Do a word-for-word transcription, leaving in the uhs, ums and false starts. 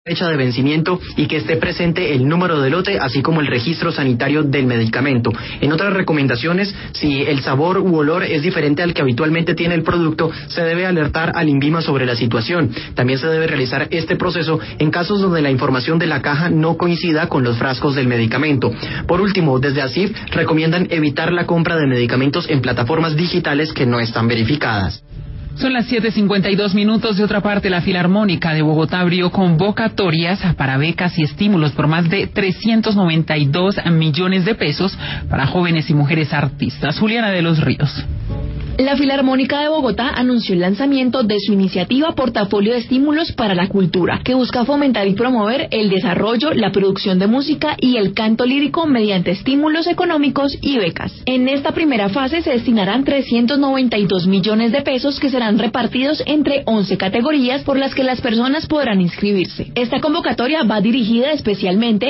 fecha de vencimiento y que esté presente el número de lote, así como el registro sanitario del medicamento. En otras recomendaciones, si el sabor u olor es diferente al que habitualmente tiene el producto, se debe alertar al INVIMA sobre la situación. También se debe realizar este proceso en casos donde la información de la caja no coincida con los frascos del medicamento. Por último, desde ASIF recomiendan evitar la compra de medicamentos en plataformas digitales que no están verificadas. Son las siete cincuenta y dos minutos. De otra parte, la Filarmónica de Bogotá abrió convocatorias para becas y estímulos por más de trescientos noventa y dos millones de pesos para jóvenes y mujeres artistas. Juliana de los Ríos. La Filarmónica de Bogotá anunció el lanzamiento de su iniciativa Portafolio de Estímulos para la Cultura, que busca fomentar y promover el desarrollo, la producción de música y el canto lírico mediante estímulos económicos y becas. En esta primera fase se destinarán trescientos noventa y dos millones de pesos que serán repartidos entre once categorías por las que las personas podrán inscribirse. Esta convocatoria va dirigida especialmente